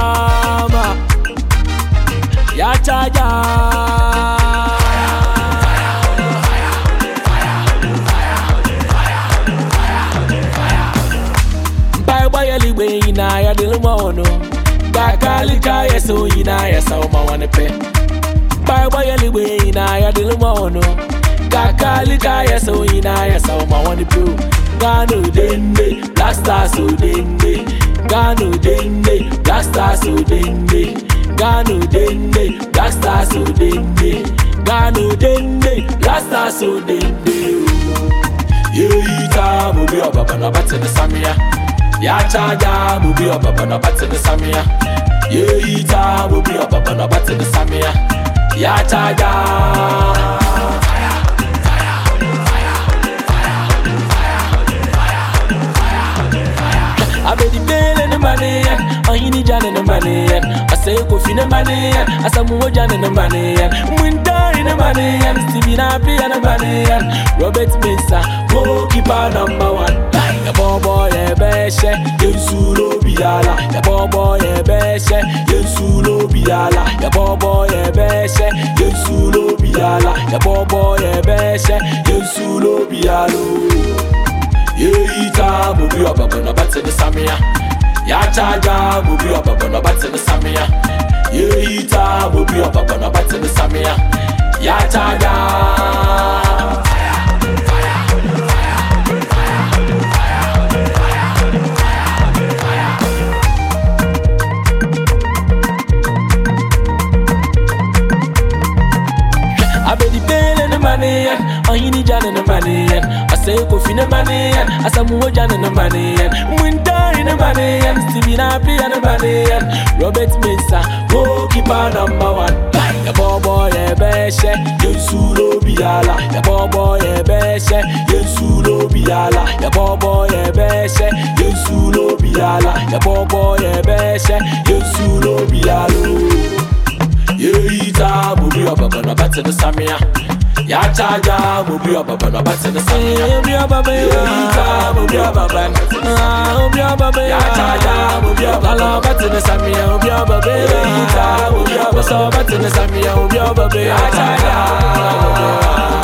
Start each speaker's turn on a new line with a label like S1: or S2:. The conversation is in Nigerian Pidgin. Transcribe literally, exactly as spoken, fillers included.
S1: ma ya chaja Bye bye liwe ina ya dilmono Kakali kaya so ina ya sa ma wane pe Bye bye liwe ina ya dilmono Kakali kaya so ina ya sa ma wane pe Gano dende Blaster so dende Gano dende Blaster so dende Gano dende Blaster so dende Gano dende Blaster so dende Yeita mubi obaba na bate de samia Ya chaja mubi obaba na bate de samia Yeita mubi obaba na bate de samia Ya chaja I be the bill in the money, I need Jan in the money, I say go fin the money, I say more Jan in the money, Winter in the money, and Stevie Nappy and the money, Robert Mesa, goalkeeper number one. Ya bobo ye beshe, Yensulo biala. Ya bobo ye beshe, Yensulo biala. Ya bobo ye beshe, Yensulo biala. Ya bobo ye beshe, Yensulo bialo. Yeita mubi obaba na bate de samia Ya chaja mubi obaba na bate de samia Yeita mubi obaba na bate de samia Ya chaja I be the bill in the money, I need Jan in the money, I say go fin the money, I say more Jan in the money, Winter in the money, and Stevie Nappy and the money, Robert Mesa, goalkeeper number one. Ya bobo ye beshe, Yensulo biala. Ya bobo ye beshe, Yensulo biala. Ya bobo ye beshe, Yensulo biala. Ya bobo ye beshe, Yensulo bialo. Yeita mubi obaba na bate de samia Ya chaja mubi obaba na bate de samia Mubi obaba Yeita mubi obaba Mubi obaba Ya chaja mubi obaba na bate de samia Mubi obaba Yeita mubi obaba So bate de samia Mubi obaba Ya chaja